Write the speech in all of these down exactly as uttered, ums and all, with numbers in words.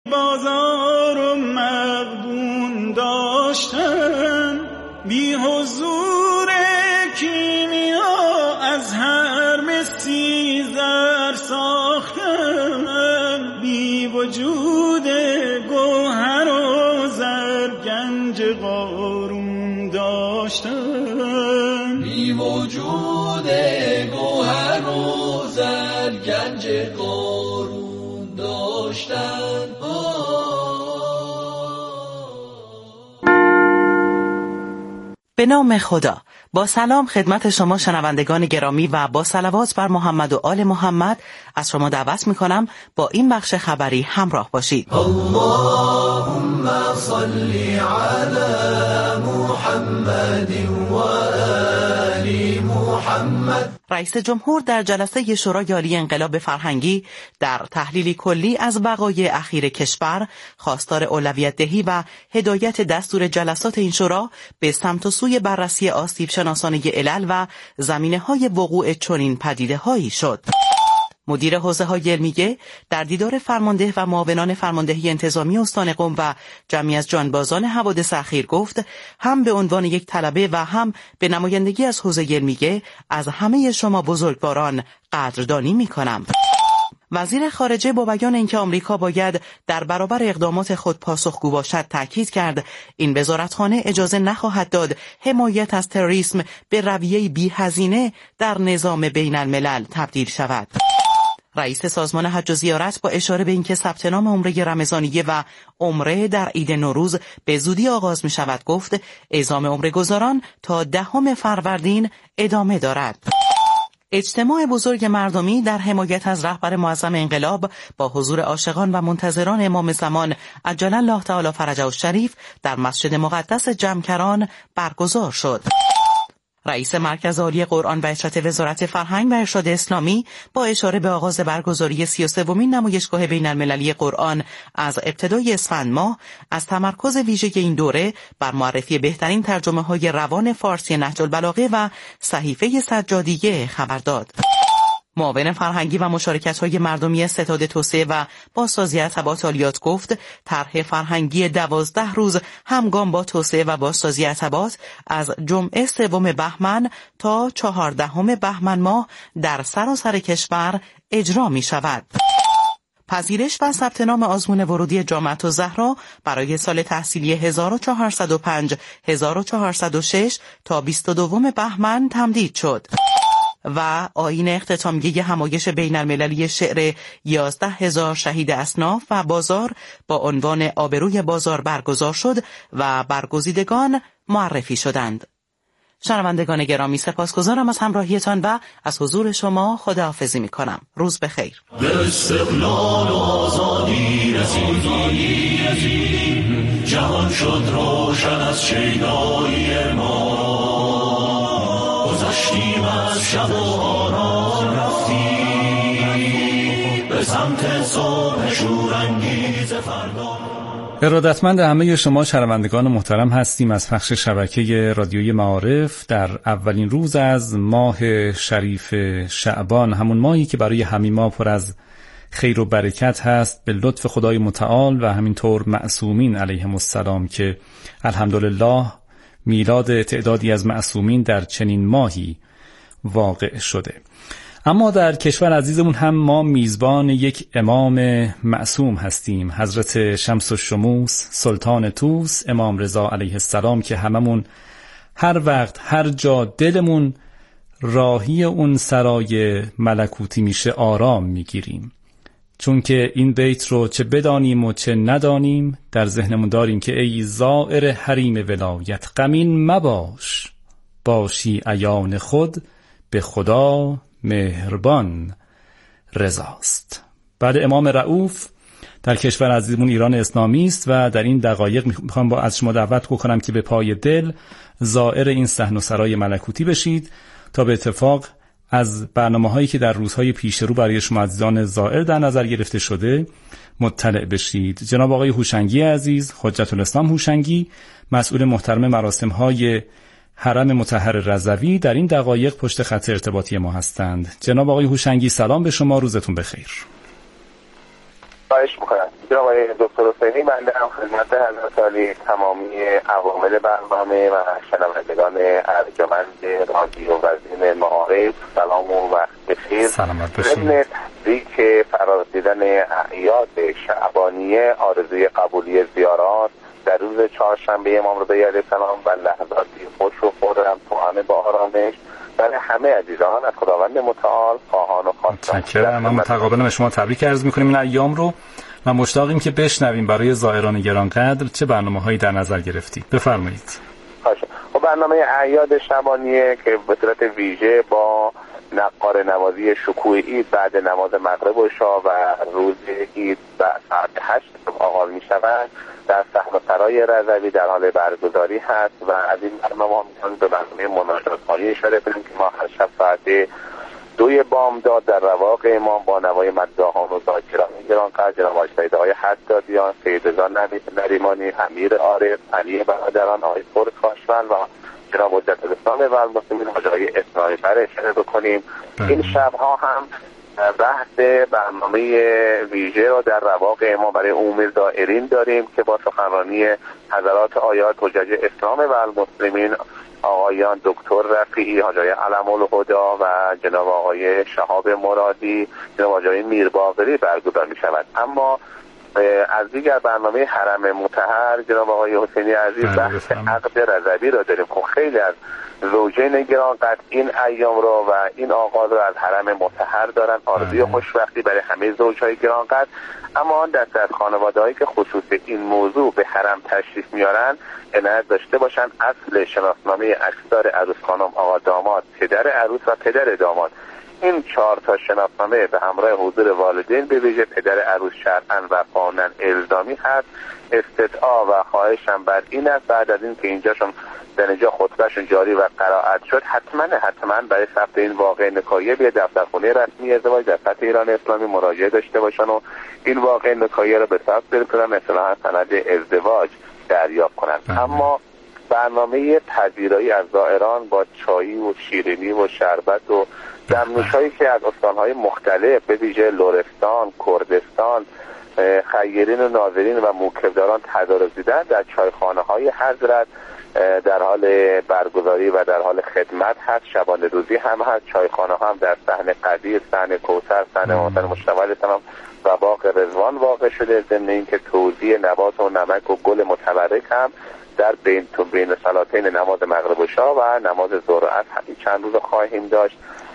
بازار و مغبون داشتن، بی حضور کیمیا از هر مسی زر ساختن، بی وجود گوهر و زر گنج قارون داشتن، بی وجود گوهر و زر گنج قارون داشتن. به نام خدا. با سلام خدمت شما شنوندگان گرامی و با صلوات بر محمد و آل محمد از شما دعوت میکنم با این بخش خبری همراه باشید. اللهم صل علی محمد و آل محمد. رئیس جمهور در جلسه شورای عالی انقلاب فرهنگی در تحلیلی کلی از وقایع اخیر کشور خواستار اولویت دهی و هدایت دستور جلسات این شورا به سمت و سوی بررسی آسیب شناسانه علل و زمینه‌های وقوع چنین پدیده‌هایی شد. مدیر حوزه‌های علمیه در دیدار فرمانده و معاونان فرماندهی انتظامی استان قم و جمعی از جانبازان حوادث اخیر گفت هم به عنوان یک طلبه و هم به نمایندگی از حوزه علمیه از همه شما بزرگواران قدردانی می‌کنم. وزیر خارجه با بیان اینکه آمریکا باید در برابر اقدامات خود پاسخگو باشد تاکید کرد این وزارتخانه اجازه نخواهد داد حمایت از تروریسم به رویه‌ای بی‌هزینه در نظام بین الملل تبدیل شود. رئیس سازمان حج و زیارت با اشاره به اینکه ثبت نام عمره رمضانیه و عمره در عید نوروز به زودی آغاز می شود گفت اعزام عمره گزاران تا دهم فروردین ادامه دارد. اجتماع بزرگ مردمی در حمایت از رهبر معظم انقلاب با حضور عاشقان و منتظران امام زمان عجل الله تعالی فرجه الشریف در مسجد مقدس جمکران برگزار شد. رئیس مرکز عالی قرآن و اشرت وزارت فرهنگ و ارشاد اسلامی با اشاره به آغاز برگزاری سی و سومین نمایشگاه بین المللی قرآن از ابتدای اسفند ماه از تمرکز ویژه این دوره بر معرفی بهترین ترجمه‌های روان فارسی نهج البلاغه و صحیفه سجادیه خبر داد. معاون فرهنگی و مشارکت‌های مردمی ستاد توسعه و بازسازی ارتباط عالیات گفت طرح فرهنگی دوازده روز همگام با توسعه و بازسازی ارتباط از جمعه سوم بهمن تا چهاردهم بهمن ماه در سراسر کشور اجرا می شود. پذیرش و ثبت نام آزمون ورودی جامعة الزهرا برای سال تحصیلی هزار و چهارصد و پنج هزار و چهارصد و شش تا بیست و دوم بهمن تمدید شد. و آیین اختتامیه همایش بین المللی شعر یازده هزار شهید اصناف و بازار با عنوان آبروی بازار برگزار شد و برگزیدگان معرفی شدند. شنوندگان گرامی سپاسگزارم از همراهیتان و از حضور شما خداحافظی می کنم. روز بخیر. به استقلال و آزادی رسیدیم، جهان شد روشن از شیدایی ما، گذشتیم از شب و آرام رفتیم به سمت صبح شورانگیز فردا. ارادتمند همه شما شنوندگان محترم هستیم از پخش شبکه رادیویی معارف در اولین روز از ماه شریف شعبان، همون ماهی که برای همین ما پر از خیر و برکت هست به لطف خدای متعال و همینطور معصومین علیهم السلام که الحمدلله میلاد تعدادی از معصومین در چنین ماهی واقع شده. اما در کشور عزیزمون هم ما میزبان یک امام معصوم هستیم، حضرت شمس الشموس سلطان طوس امام رضا علیه السلام که هممون هر وقت هر جا دلمون راهی اون سرای ملکوتی میشه آرام میگیریم، چون که این بیت رو چه بدانیم و چه ندانیم در ذهنمون داریم که ای زائر حریم ولایت غمین مباش، باشی عیان خود به خدا مهربان رضاست. بعد امام رؤوف در کشور عزیزمون ایران اسلامی است و در این دقایق میخوام با از شما دعوت کنم که به پای دل زائر این صحن و سرای ملکوتی بشید تا به اتفاق از برنامه‌هایی که در روزهای پیش رو برای شما عزیزان زائر در نظر گرفته شده مطلع بشید. جناب آقای هوشنگی عزیز، حجت الاسلام هوشنگی، مسئول محترم مراسم‌های حرم مطهر رضوی در این دقایق پشت خط ارتباطی ما هستند. جناب آقای هوشنگی سلام به شما، روزتون بخیر. خواهش می‌کنم. جناب آقای دکتر حسینی، بنده هم خدمت حضرت عالی تمامی عوامل برنامه و شنوندگان ارجمند رادیو وزین معارف سلام و وقت بخیر. سلامت باشید. ضمن تبریک فرارسیدن اعیاد شعبانیه، آرزوی قبولی زیارات در روز چهارشنبه امام رضا علیه السلام و لحظاتی خوش و خرم توأم با آرامش برای همه عزیزان از خداوند متعال خواهان و خواستگان. متشکرم. ما متقابلا به شما تبریک عرض می‌کنیم این ایام رو و مشتاقیم که بشنویم برای زائران گرانقدر چه برنامه‌هایی در نظر گرفتید. بفرمایید. خب برنامه اعیاد شبانیه که به صورت ویژه با نقار نوازی شکوه عید بعد نماز مغرب و عشا و روز عید ساعت هشت آغاز می‌شود در صحنه‌سرای رضوی در حال برگزاری هست و از این برنامه می‌تونید به برنامه مناجات‌خوانی اشاره کنیم که ما هر شب ساعت دوی بامداد در رواق امام با نوای مداحان و ذاکران گرانقدر جناب آقای سید آقای حدادیان، سید رضا نریمانی، امیر عارف، علی برادران، آقای فور کاشفن و جناب حجت الاسلام و المسلمین حاجی آقای اسماعیل بر اشاره بکنیم. این شب‌ها هم بحث برنامه ویژه را در رواق امام برای عموم زائرین داریم که با سخنرانی حضرات آیات حجج اسلام و المسلمین آقایان دکتر رفیعی، حاجی علم الهدا و جناب آقای شهاب مرادی، جناب آقای میرباقری برگزار می شود. اما از دیگر برنامه حرم مطهر جناب آقای حسینی عزیز بحث عقد رضوی را داریم. خب خیلی از زوجین گرانقدر این ایام را و این آغاز را از حرم مطهر دارن، آرزوی خوشبختی برای همه زوجهای گرانقدر. اما آن دسته از خانواده‌هایی که خصوص این موضوع به حرم تشریف میارن عنایت داشته باشن اصل شناسنامه عکسدار عروس خانم، آقا داماد، پدر عروس و پدر داماد، این چهار تا شناسنامه به همراه حضور والدین به ویژه پدر عروس شرعاً و قانوناً الزامی هست. استدعا و خواهشم بر این است بعد از این که اینجاشون در اینجا خطبهشون جاری و قرائت شد حتما حتما برای ثبت این واقع نکایه به دفترخانه رسمی ازدواج در سطح ایران اسلامی مراجعه داشته باشن و این واقع نکایه را به ثبت برسونن، اصطلاحاً سند ازدواج دریافت کنند. اما برنامه پذیرایی از زائران با چایی و شیرینی و شربت و دمنوش‌هایی که از استان‌های مختلف به ویژه لرستان، کردستان، خیرین و ناظرین و موکبداران تدارک دیدن در چایخانه‌های حضرت در حال برگزاری و در حال خدمت هست. شبانه روزی هم هست، چایخانه هم در صحن قدیر، صحن کوثر، صحن محسن مجتبی علیه السلام و باغ رضوان واقع شده. ضمن اینکه توزیع نبات و نمک و گل متبرک هم در بین تو بین صلاتین نماز مغرب و عشا و نماز ظهر و عصر چند روز خواهیم داشت.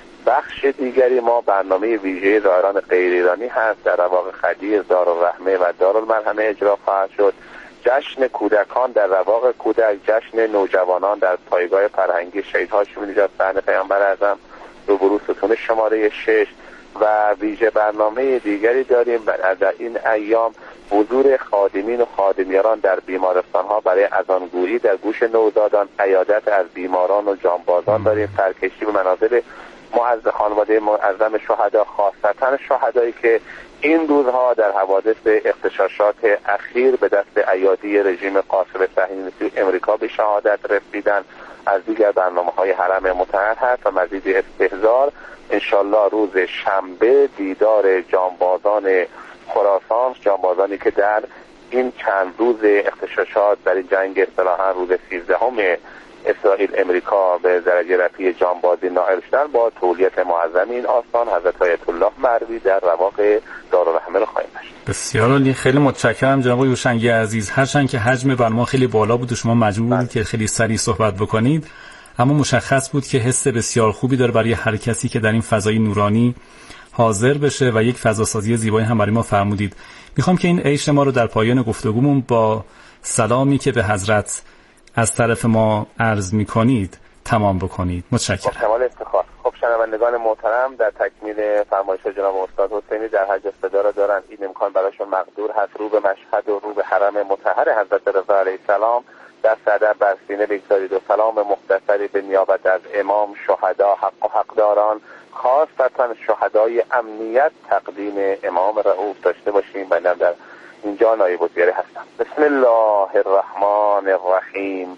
بخش دیگری ما برنامه ویژه زائران غیر ایرانی هست در رواق خدیر، دارالرحمه و دارالمرحمه اجرا خواهد شد. جشن کودکان در رواق کودک، جشن نوجوانان در پایگاه فرهنگی شهید هاشمی نژاد صحن پیامبر اعظم روبرو ستون شماره شش و ویژه برنامه دیگری داریم در این ایام حضور خادمین و خادمیان در بیمارستان ها برای اذانگویی در گوش نوزادان، عیادت از بیماران و جانبازان داریم، سرکشی به منازل معز خانواده معظم شهدا، خاصتا شهدایی که این روزها در حوادث اغتشاشات اخیر به دست ایادی رژیم قاصر صهیونیستی امریکا به شهادت رسیدن. از دیگر برنامه‌های حرم مطهر هست و مزید استحضار انشالله روز شنبه دیدار جانبازان خراسان، جانبازانی که در این چند روز اغتشاشات در این جنگ اصطلاحاً روز سیزدهم اسرائیل امریکا به درجه رفیع جانبازی نائل شدن با تولیت معظم این آستان حضرت آیت الله مروی در رواق دارالرحمه رو خواهیم داشت. بسیار عالی، خیلی متشکرم جناب یوشنگی عزیز. هرچند که حجم برنامه خیلی بالا بود و شما مجبور بودید که خیلی سریع صحبت بکنید، اما مشخص بود که حس بسیار خوبی داره برای هر کسی که در این فضای نورانی حاضر بشه و یک فضاسازی زیبایی هم برای ما فرمودید. میخوام که این عیش ما رو در پایان گفتگومون با سلامی که به حضرت از طرف ما عرض میکنید تمام بکنید. متشکرم. با کمال افتخار. خب شنوندگان محترم، در تکمیل فرمایش جناب استاد حسینی در حج صدا را دارن، این امکان براشون مقدور هست رو به مشهد و رو به حرم مطهر حضرت رضا علیه السلام در صدر بر سینه بگذارید و سلام مختصری به نیابت از امام، شهدا، حق و حقداران، خاصتا شهدای امنیت تقدیم امام رؤوف داشته باشیم. بنده در اینجا نایب الوزیر هستم. بسم الله الرحمن الرحیم.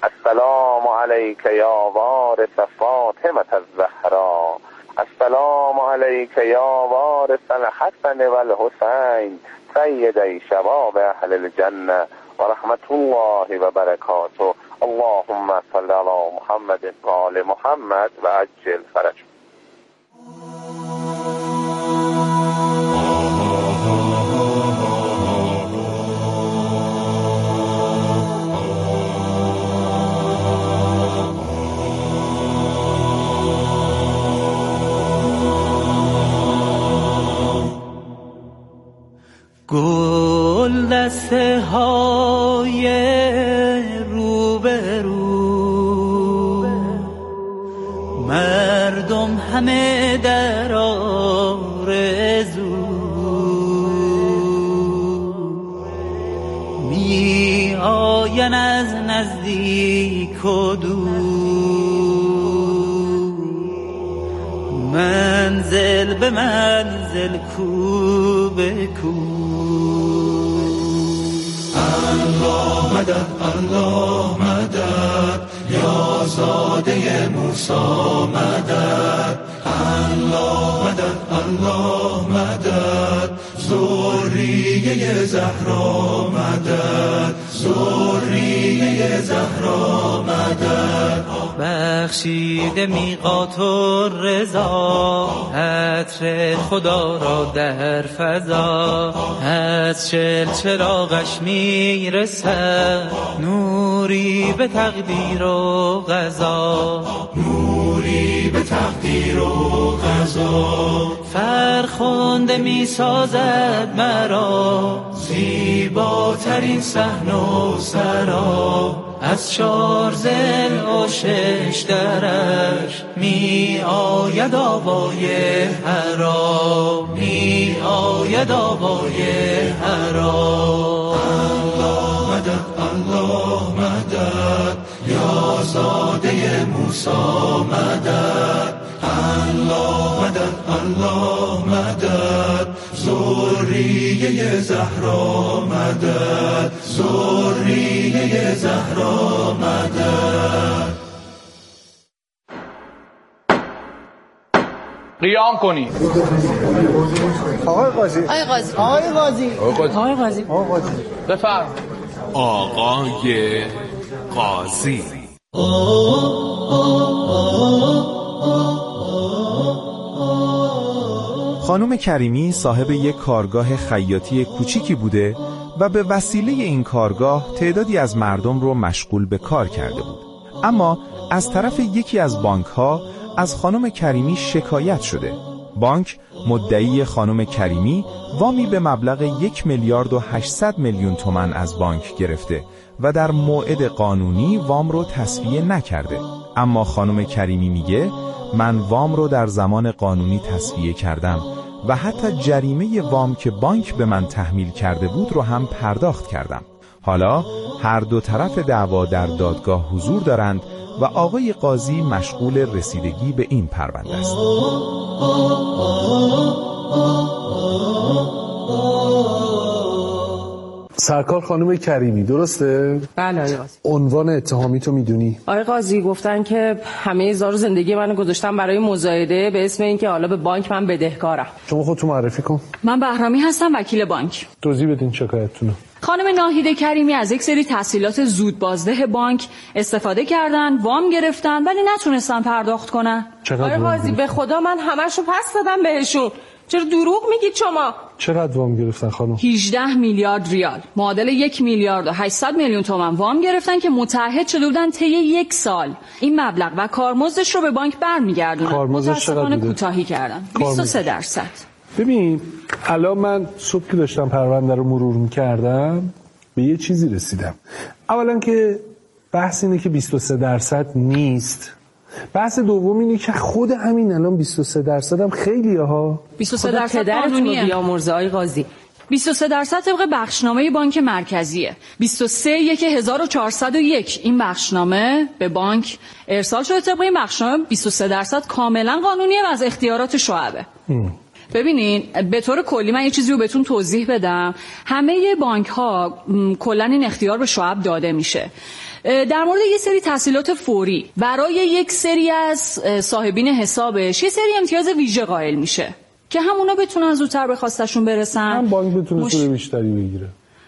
السلام علیک یا وارث فاطمه الزهرا، السلام علیک یا وارث الحسن والحسین، سيدي شباب أهل الجنة ورحمة الله وبركاته. اللهم صل على محمد وآل محمد وعجل فرجهم. گل دسته های روبرو، مردم همه در آرزو، می آین از نزدیک و دور، منزل به منزل کو به کو. الله مدد الله مدد یا زاده موسی مدد. الله مدد الله مدد ذریه زهرا مدد. ذریه زهرا مدد. بخشیده میقات و رضا، عطر خدا را در فضا، از چل چراغش میرسد نوری به تقدیر و قضا. نوری به تقدیر و قضا. فرخنده میسازد مرا زیباترین صحن و سرا، از چار ذل و شش درش می آید آوای حرا، می آید آوای حرا. الله مدد الله مدد یا زاده موسی مدد. الله مدد الله مدد ذریه زهرا مدد. ذریه زهرا مدد. قیام کنید. آقای قاضی آقای قاضی آقای قاضی آقای قاضی آقای قاضی بفرم. آقای قاضی. خانم کریمی صاحب یک کارگاه خیاطی کوچیکی بوده و به وسیله این کارگاه تعدادی از مردم رو مشغول به کار کرده بود. اما از طرف یکی از بانک‌ها از خانم کریمی شکایت شده. بانک مدعی خانم کریمی وامی به مبلغ یک میلیارد و هشتصد میلیون تومان از بانک گرفته و در موعد قانونی وام رو تسویه نکرده. اما خانم کریمی میگه من وام رو در زمان قانونی تسویه کردم و حتی جریمه وام که بانک به من تحمیل کرده بود رو هم پرداخت کردم. حالا هر دو طرف دعوا در دادگاه حضور دارند و آقای قاضی مشغول رسیدگی به این پرونده است. سرکار خانم کریمی درسته؟ بله آقای قاضی. عنوان اتهامی تو میدونی؟ آقای قاضی گفتن که همه زار زندگی منو گذاشتم برای مزایده به اسم اینکه حالا به بانک من بدهکارم. شما خودتون معرفی کن. من بهرامی هستم، وکیل بانک. توضیح بدین شکایتتونو. خانم ناهید کریمی از یک سری تسهیلات زود بازده بانک استفاده کردن، وام گرفتن ولی نتونستن پرداخت کنن. آقای قاضی به خدا من همه‌شو پس دادم بهشون. چرا دروغ میگید شما؟ چقدر وام گرفتن خانم؟ هجده میلیارد ریال، معادل یک میلیارد و هشتصد میلیون تومان وام گرفتن که متعهد شده بودن طی یک سال این مبلغ و کارمزدش رو به بانک برمیگردونن. کارمزدش چقدر بوده؟ کوتاهی کردن. بیست و سه درصد. ببین الان من صبح که داشتم پرونده رو مرور میکردم به یه چیزی رسیدم. اولا که بحث اینه که بیست و سه درصد نیست. بحث دوم اینه که خود همین الان بیست و سه درصد هم خیلیه ها. بیست و سه درصد قانونیه. بیامرزه های قاضی. بیست و سه درصد طبق بخشنامه بانک مرکزیه. بیست و سه یک هزار و چهارصد و یک این بخشنامه به بانک ارسال شده. طبق این بخشنامه بیست و سه درصد کاملا قانونیه و از اختیارات شعبه. ببینین به طور کلی من یه چیزی رو بهتون توضیح بدم. همه بانک ها کلا این اختیار به شعب داده میشه. در مورد یه سری تسهیلات فوری برای یک سری از صاحبین حسابش یه سری امتیاز ویژه قائل میشه. که همونا بتونن زودتر به خواستشون برسن. هم بانک بتونه مش... سود بیشتری بگیره.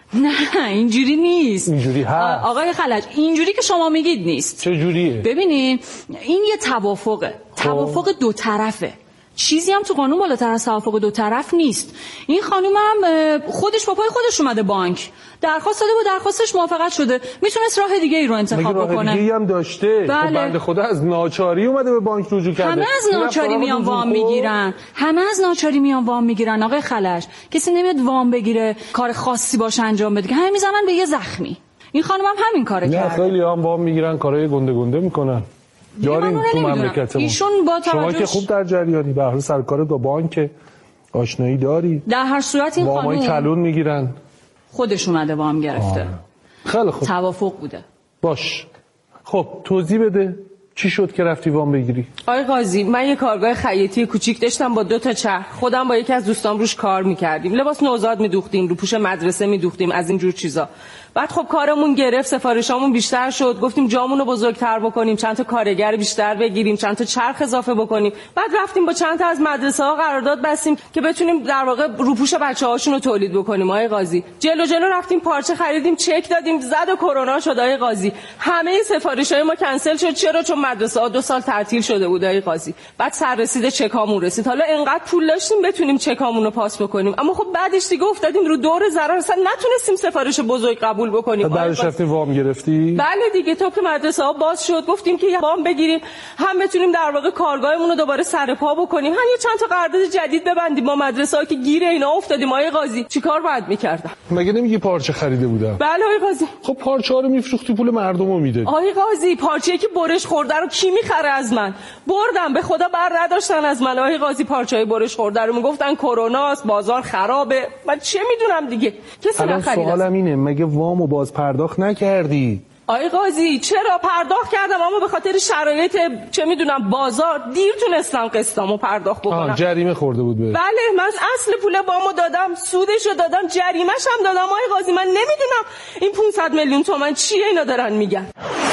نه اینجوری نیست. اینجوری هست آقای خلج، اینجوری که شما میگید نیست. چه جوریه؟ ببینین این یه توافقه، توافق دو طرفه. چیزی هم تو قانون بالاتر از توافق دو طرف نیست. این خانم هم خودش با پای خودش اومده بانک، درخواست داده با درخواستش موافقت شده، میتونست راه دیگه ای رو انتخاب بکنه. راه دیگه هم داشته. بله. خب بنده خدا از ناچاری اومده به بانک رجوع کرده. همه از ناچاری میان وام میگیرن. همه از ناچاری میان وام میگیرن آقای خلج. کسی نمیاد وام بگیره کار خاصی باشه انجام بده، همه میزنن به یه زخمی. این خانم هم همین کارو کرده. نه خیلی هم وام میگیرن کارهای گنده گنده میکنن. داریم تو مملکتمون. ایشون با شما که خوب در جریانی، به هر سرکار با بانک آشنایی داری. در هر صورت این خانم وامای کلون میگیرن. خودش اومده وام گرفته. آه. خیلی خوب. توافق بوده. باش. خب توضیح بده چی شد که رفتی وام بگیری؟ آقای قاضی، من یه کارگاه خیاطی کوچیک داشتم با دو تا چرخ. خودم با یکی از دوستام روش کار میکردیم. لباس نوزاد میدوختیم، رو پوش مدرسه میدوختیم، از این جور چیزا. بعد خب کارمون گرفت، سفارشامون بیشتر شد، گفتیم جامون رو بزرگتر بکنیم، چند تا کارگر بیشتر بگیریم، چند تا چرخ اضافه بکنیم. بعد رفتیم با چند تا از مدرسه ها قرارداد بستیم که بتونیم در واقع روپوش بچه‌هاشون رو تولید بکنیم. آقای قاضی جلو جلو رفتیم پارچه خریدیم، چک دادیم، زد و کرونا شد. آقای قاضی همه سفارش‌های ما کنسل شد. چرا؟ چون مدرسه ها دو سال تعطیل شده بود. آقای قاضی بعد سررسید چکامون رسید. حالا انقدر پول داشتیم بتونیم چکامون رو پاس بکنیم، اما خب بعدش دیگه افتادیم رو دور ضرر، اصلا نتونستیم سفارش بزرگ قبول بکنیم. بعدش رفتیم وام گرفتی؟ بله دیگه، تا که مدرسه ها باز شد گفتیم که وام بگیریم، هم بتونیم در واقع کارگاهمون رو دوباره سر پا بکنیم، هم یه چند تا قرارداد جدید ببندیم با مدرسه ها که گیر اینا افتادیم. آقای قاضی چیکار باید می‌کردم؟ مگه نمیگی پارچه خریده بودم؟ بله آقای قاضی. خب پارچه ها رو میفروختی پول مردم رو میدادی. آقای قاضی پارچه‌ای که برش خورده رو کی میخره از من؟ بردم، به خدا بر نداشتن از من. آقای قاضی پارچه‌ای برش خورده رو میگفتن کروناست، بازار خرابه، من چه میدونم دیگه، کسی نخرید. سوالم اینه مگه وامو باز پرداخت نکردی؟ آقای قاضی چرا پرداخت کردم، اما به خاطر شرایط چه میدونم بازار دیر تونستم قسطامو پرداخت بکنم. جریمه خورده بود به. بله من اصل پول وامو دادم، سودشو دادم، جریمه‌ش هم دادم. آقای قاضی من نمیدونم این پانصد میلیون تومان چیه اینا دارن میگن.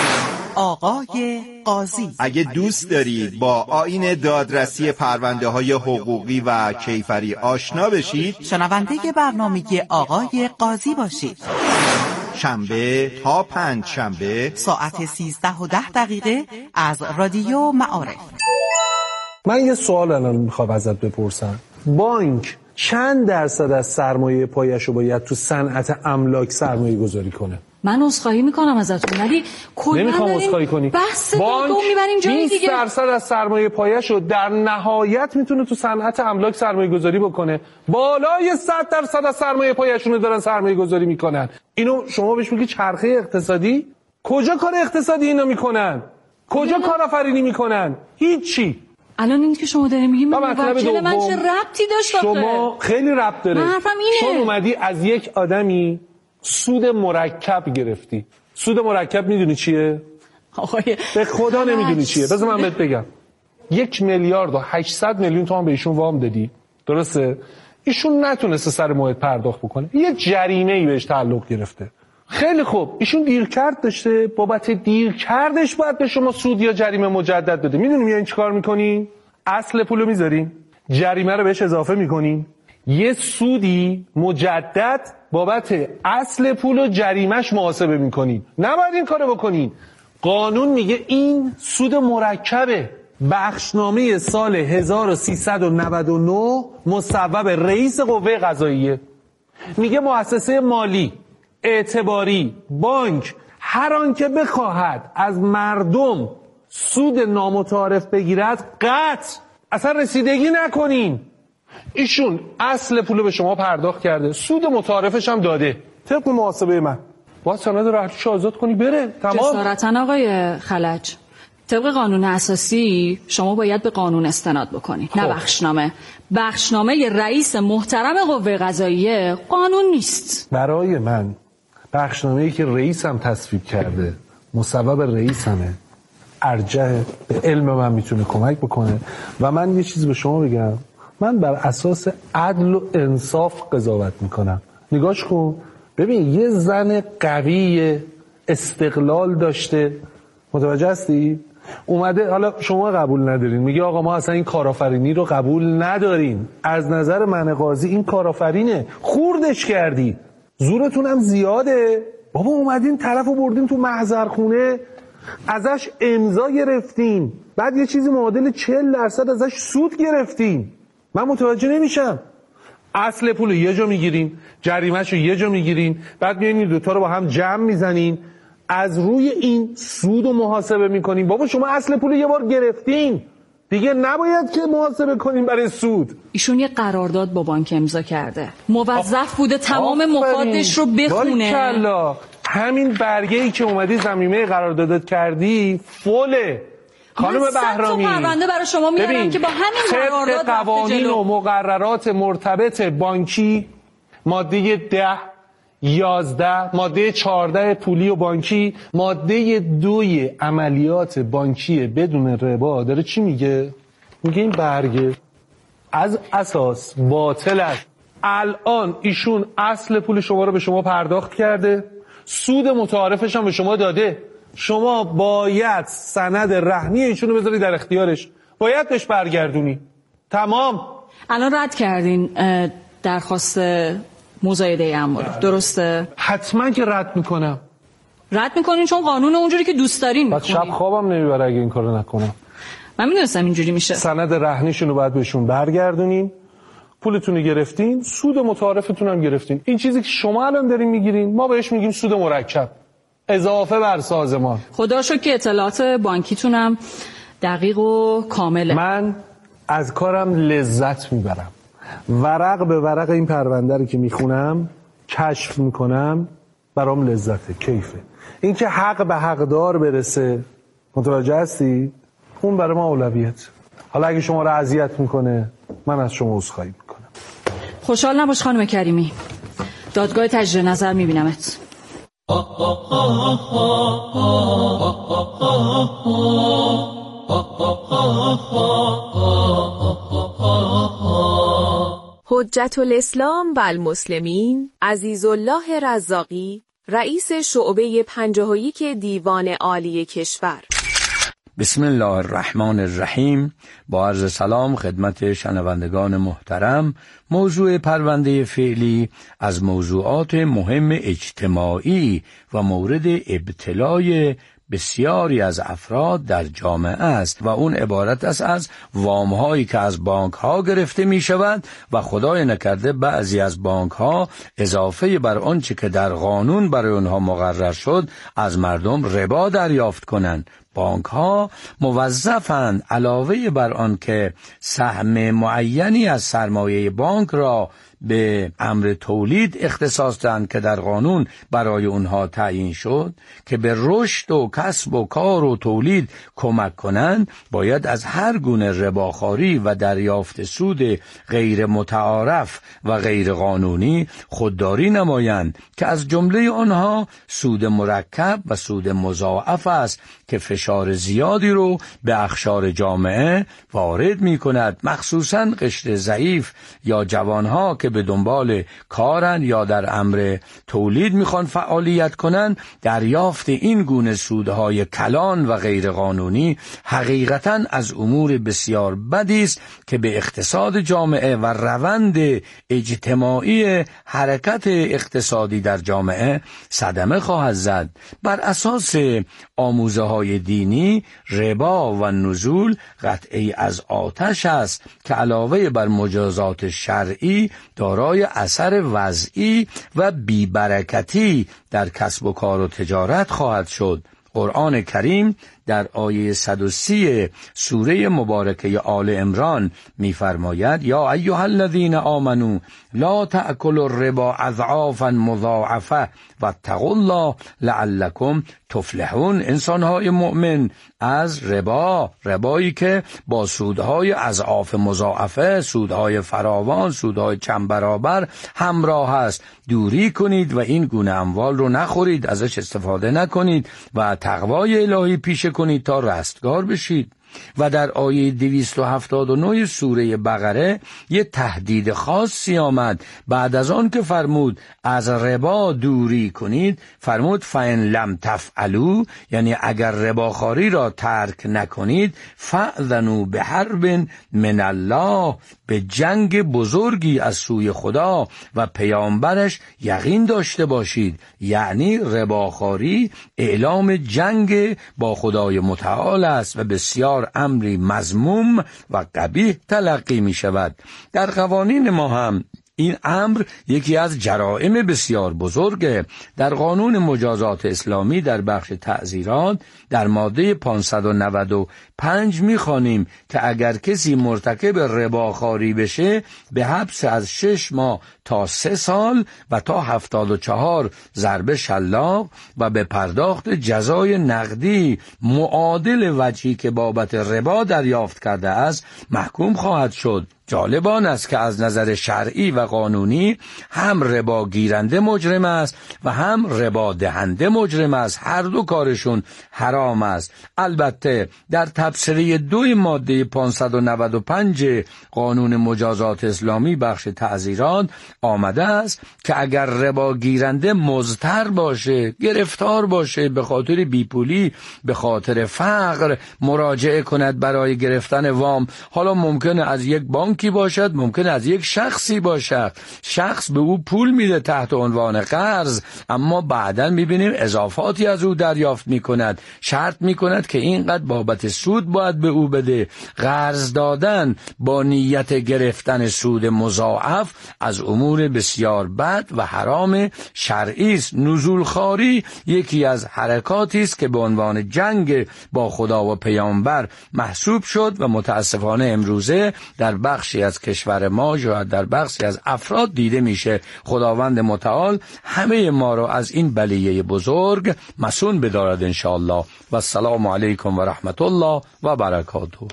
آقای قاضی، اگه دوست دارید با آیین دادرسی پرونده های حقوقی و کیفری آشنا بشید، شنونده برنامه آقای قاضی باشید. شنبه تا پنج شنبه ساعت سیزده و ده دقیقه از رادیو معارف. من یه سوال الان میخوام ازت بپرسم. بانک چند درصد از سرمایه پایشو باید تو صنعت املاک سرمایه گذاری کنه؟ من عذرخواهی میکنم ازتون ولی کلا نمیخوام عذرخواهی کنی. بحث بانک میبریم جای دیگه. بیست درصد از سرمایه پایه‌شو در نهایت میتونه تو صنعت املاک سرمایه گذاری بکنه. بالای صد درصد از سرمایه پایه‌شون رو دارن سرمایه گذاری میکنن. اینو شما بهش میگی چرخه اقتصادی؟ کجا کار اقتصادی اینا میکنن؟ کجا کارآفرینی میکنن؟ هیچی. الان این که شما داره میگی من موکل من چه ربطی داشت آخه؟ شما خیلی ربط داره. چون اومدی از یک آدمی سود مرکب گرفتی. سود مرکب میدونی چیه؟ آقای به خدا نمیدونی چیه. بذار من بهت بگم. یک میلیارد و هشتصد میلیون تومان به ایشون وام دادی. درسته؟ ایشون نتونسته سر موعد پرداخت بکنه. یه جریمه ای بهش تعلق گرفته. خیلی خوب. ایشون دیرکرد داشته. بابت دیرکردش باید به شما سود یا جریمه مجدد بده. میدونی میایین چیکار میکنین؟ اصل پولو میذارین. جریمه رو بهش اضافه میکنین. یه سودی مجدد بابت اصل پول و جریمش محاسبه میکنین. نباید این کارو بکنین. قانون میگه این سود مرکبه. بخشنامه سال هزار و سیصد و نود و نه مصوب رئیس قوه قضاییه. میگه مؤسسه مالی، اعتباری، بانک هر آن که بخواهد از مردم سود نامتعارف بگیرد قطع اصلا رسیدگی نکنین. ایشون اصل پولو به شما پرداخت کرده، سود متعارفش هم داده. طبق محاسبه من باید سند رهنش آزاد کنی بره. تمام. جسارتاً آقای خلج، طبق قانون اساسی شما باید به قانون استناد بکنی، نه بخشنامه. بخشنامه رئیس محترم قوه قضاییه قانون نیست. برای من بخشنامه‌ای که رئیسم تصویب کرده مصوب رئیسمه، ارجح به علم من میتونه کمک بکنه. و من یه چیز به شما بگم، من بر اساس عدل و انصاف قضاوت میکنم. نگاش کن ببین، یه زن قوی استقلال داشته، متوجه هستی؟ اومده، حالا شما قبول ندارین، میگه آقا ما اصلا این کارآفرینی رو قبول نداریم، از نظر من قاضی این کارآفرینه، خوردش کردی، زورتون هم زیاده. بابا اومدین طرفو بردین تو محضرخونه، ازش امضا گرفتین، بعد یه چیزی معادل چهل درصد ازش سود گرفتین. من متوجه نمیشم. اصل پول یه جا میگیرین، جریمه‌شو یه جا میگیرین، بعد میایین این دوتا رو با هم جمع میزنین، از روی این سود و محاسبه میکنین. بابا شما اصل پول یه بار گرفتین، دیگه نباید که محاسبه کنین برای سود. ایشون یه قرارداد با بانک امضا کرده، موظف بوده تمام مفادش رو بخونه. باریکلا، همین برگه‌ای که اومدی ضمیمه قراردادت کردی فوله. خانم بهرامی، من صد تا پرونده برای شما میارم که با همین قرارداد قوانین و مقررات مرتبط بانکی، ماده ده، یازده، ماده چهارده پولی و بانکی، ماده دوی عملیات بانکی بدون ربا داره چی میگه؟ میگه این برگه از اساس باطل است. الان ایشون اصل پول شما رو به شما پرداخت کرده، سود متعارفش هم به شما داده، شما باید سند رهنی ایشون رو بذاری در اختیارش، باید بهش برگردونی. تمام. الان رد کردین درخواست مزایده اموال، درسته؟ حتما که رد میکنم. رد میکنین چون قانون اونجوری که دوست دارین میکنین. بعد شب خوابم نمیبره اگه این کارو نکنم. من میدونستم اینجوری میشه. سند رهنیشون رو باید بهشون برگردونین، پولتون رو گرفتین، سود متعارفتون هم گرفتین. این چیزی که شما الان دارین میگیرین ما بهش میگیم سود مرکب اضافه بر سازمان. خدا شکر که اطلاعات بانکیتونم دقیق و کامله. من از کارم لذت میبرم. ورق به ورق این پرونده رو که میخونم، کشف میکنم، برام لذته، کیفه. این که حق به حقدار برسه، متوجه هستی؟ اون برای ما اولویت. حالا اگه شما رو اذیت میکنه من از شما عذرخواهی میکنم. خوشحال نباش خانم کریمی، دادگاه تجدید نظر میبینمت. حجت الاسلام و المسلمین عزیزالله رزاقی، رئیس شعبه پنجاه و یک دیوان عالی کشور. بسم الله الرحمن الرحیم. با عرض سلام خدمت شنوندگان محترم. موضوع پرونده فعلی از موضوعات مهم اجتماعی و مورد ابتلای بسیاری از افراد در جامعه است و اون عبارت است از وام‌هایی که از بانک‌ها گرفته می‌شود و خدای نکرده بعضی از بانک‌ها اضافه بر آنچه که در قانون برای اونها مقرر شد از مردم ربا دریافت کنند. بانک‌ها موظفند علاوه بر آن که سهم معینی از سرمایه بانک را به امر تولید اختصاص دهند که در قانون برای اونها تعیین شد که به رشد و کسب و کار و تولید کمک کنند، باید از هر گونه رباخواری و دریافت سود غیر متعارف و غیر قانونی خودداری نمایند که از جمله آنها سود مرکب و سود مضاعف است که فشار زیادی رو به اقشار جامعه وارد می کند، مخصوصاً قشر ضعیف یا جوانها که به دنبال کارن یا در امر تولید میخوان فعالیت کنن. دریافت این گونه سودهای کلان و غیر قانونی حقیقتاً از امور بسیار بدی است که به اقتصاد جامعه و روند اجتماعی حرکت اقتصادی در جامعه صدمه خواهد زد. بر اساس آموزه های دینی، ربا و نزول قطعی از آتش است که علاوه بر مجازات شرعی دارای اثر وضعی و بیبرکتی در کسب و کار و تجارت خواهد شد. قرآن کریم در آیه صد و سی سوره مبارکه آل عمران می‌فرماید یا ایها الذین آمنوا لا تأکلوا الربا اضعافا مضاعفه واتقوا الله لعلکم تفلحون. انسان‌های مؤمن از ربا، ربایی که با سودهای اضعاف مضاعفه، سودهای فراوان، سودهای چند برابر همراه است، دوری کنید و این گونه اموال رو نخورید، ازش استفاده نکنید و تقوای الهی پیشه کنید تا رستگار بشید. و در آیه دویست و هفتاد و نه سوره بقره یه تهدید خاصی آمد. بعد از آن که فرمود از ربا دوری کنید، فرمود فَإِن لَمْ تَفْعَلُوا، یعنی اگر رباخواری را ترک نکنید، فَأْذَنُوا بِحَرْبٍ مِنَ الله، به جنگ بزرگی از سوی خدا و پیامبرش یقین داشته باشید. یعنی رباخواری اعلام جنگ با خدای متعال است و بسیار امری مذموم و قبیح تلقی می شود. در قوانین ما هم این امر یکی از جرائم بسیار بزرگه. در قانون مجازات اسلامی در بخش تعزیرات در ماده پانصد و نود و پنج می‌خوانیم که اگر کسی مرتکب رباخواری بشه به حبس از شش ماه تا سه سال و تا هفتاد و چهار ضربه شلاق و به پرداخت جزای نقدی معادل وجهی که بابت ربا دریافت کرده است محکوم خواهد شد. جالب آن است که از نظر شرعی و قانونی هم ربا گیرنده مجرم است و هم ربا دهنده مجرم است. هر دو کارشون حرام است. البته در تبصره دو ماده پانصد و نود و پنج قانون مجازات اسلامی بخش تعزیرات آمده است که اگر ربا گیرنده مضطر باشه، گرفتار باشه، به خاطر بیپولی، به خاطر فقر مراجعه کند برای گرفتن وام، حالا ممکنه از یک بانکی باشد، ممکنه از یک شخصی باشد، شخص به او پول میده تحت عنوان قرض، اما بعداً میبینیم اضافاتی از او دریافت میکند، شرط میکند که اینقدر بابت سود باید به او بده. قرض دادن با نیت گرفتن سود مضاعف از امور بسیار بد و حرام شرعی است. نزول خواری یکی از حرکاتی است که به عنوان جنگ با خدا و پیامبر محسوب شد و متاسفانه امروزه در بخشی از کشور ما یا در بخشی از افراد دیده میشه. خداوند متعال همه ما را از این بلیه بزرگ مصون بدارد انشاءالله. و السلام علیکم و رحمت الله و برکاته.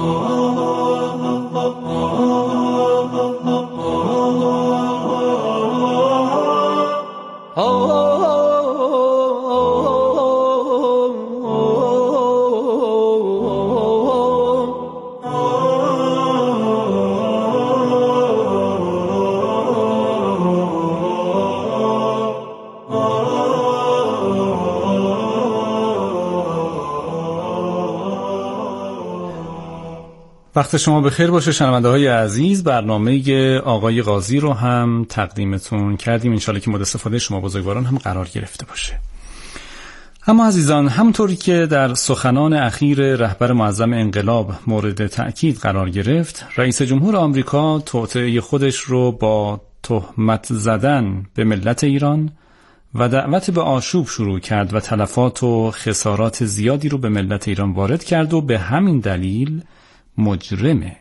وقت شما بخیر باشه شنونده های عزیز. برنامه آقای قاضی رو هم تقدیمتون کردیم، انشالله که مورد استفاده شما بزرگواران هم قرار گرفته باشه. اما عزیزان، همطوری که در سخنان اخیر رهبر معظم انقلاب مورد تأکید قرار گرفت، رئیس جمهور آمریکا توطئه خودش رو با تهمت زدن به ملت ایران و دعوت به آشوب شروع کرد و تلفات و خسارات زیادی رو به ملت ایران وارد کرد و به همین دلیل مجرمه.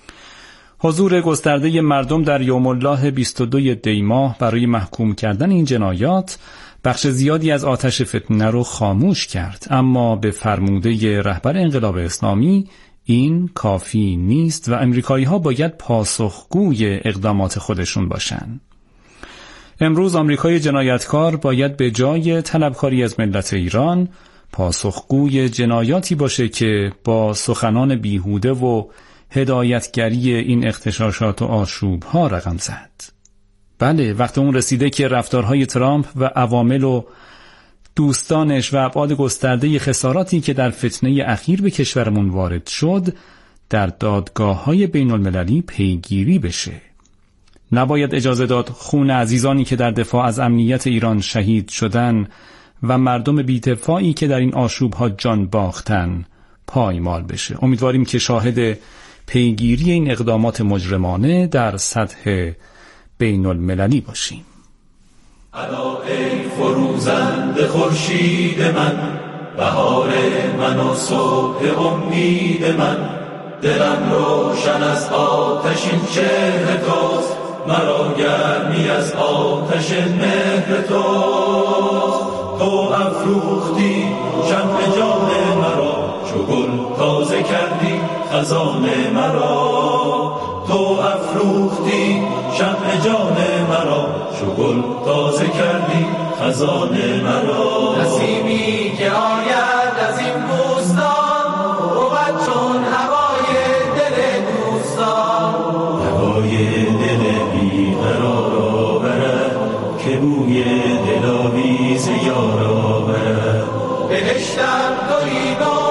حضور گسترده مردم در یوم الله بیست و دو دی ماه برای محکوم کردن این جنایات بخش زیادی از آتش فتنه رو خاموش کرد، اما به فرموده رهبر انقلاب اسلامی این کافی نیست و امریکایی ها باید پاسخگوی اقدامات خودشون باشن. امروز آمریکای جنایتکار باید به جای طلبکاری از ملت ایران پاسخگوی جنایاتی باشه که با سخنان بیهوده و هدایتگری این اغتشاشات و آشوب ها رقم زد. بله، وقت اون رسیده که رفتارهای ترامپ و عوامل و دوستانش و ابعاد گسترده خساراتی که در فتنه اخیر به کشورمون وارد شد در دادگاه‌های بین المللی پیگیری بشه. نباید اجازه داد خون عزیزانی که در دفاع از امنیت ایران شهید شدن و مردم بی‌دفاعی که در این آشوب‌ها جان باختن پایمال بشه. امیدواریم که شاهد پیگیری این اقدامات مجرمانه در سطح بین المللی باشیم. الا ای فروزنده خورشید من، بهار من و صبح امید من، دلم روشن از آتشین چهره توست، مرا گرمی از آتش مهر توست. تو افروختی شمع جان مرا، چو گل تازه کردی خزان مرا. تو افروختی شمع جان مرا، چو گل تازه کردی خزان مرا. نسیمی که آید از این بوستان بود چون فیض یارا برد بهشتم گریبان